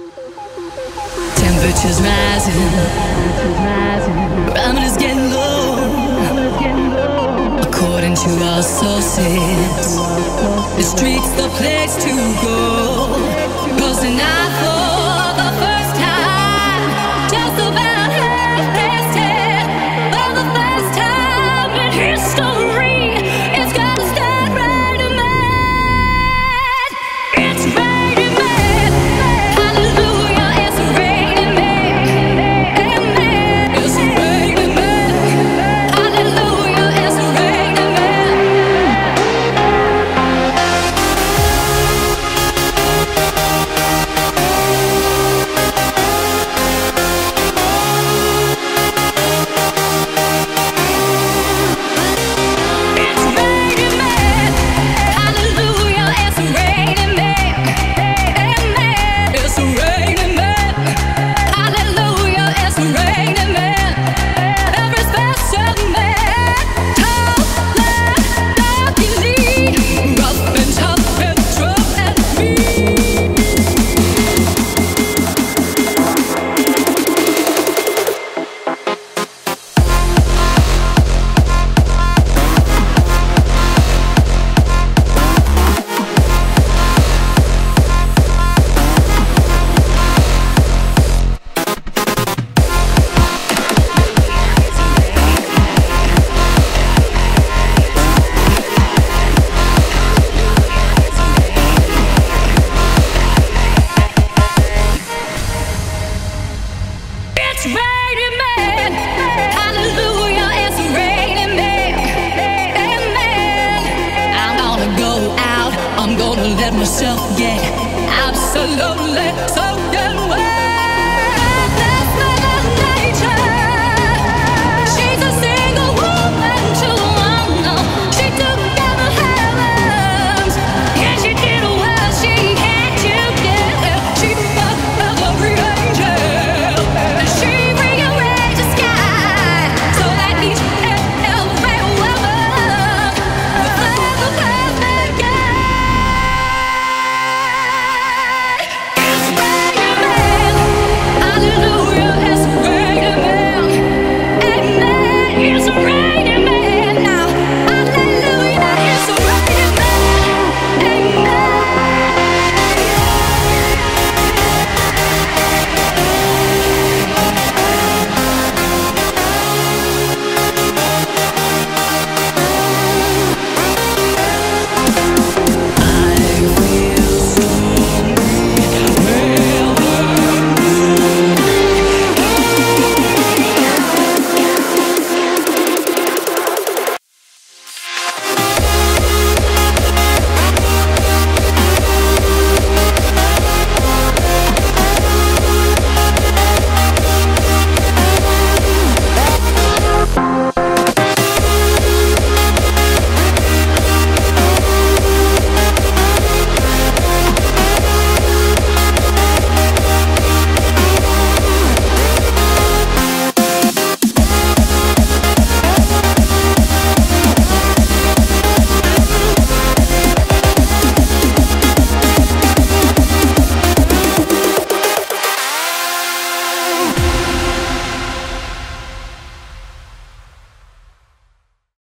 Temperatures rising, barometers getting low. According to our sources, the street's the place to go. 'Cause tonight for the first time, just about half past 10, for the first time in history, it's gonna start raining men. It's raining men. Hallelujah, it's raining men. Amen. It's raining men. Hallelujah, it's raining men. It's raining men. Hallelujah, it's raining men. Amen. It's raining men. Hallelujah, it's raining men. Every special man, tall, black, dark and lean, rough and tough and rough and mean. It's raining men. Hallelujah, it's raining men. Amen. I'm gonna go out. I'm gonna let myself get absolutely so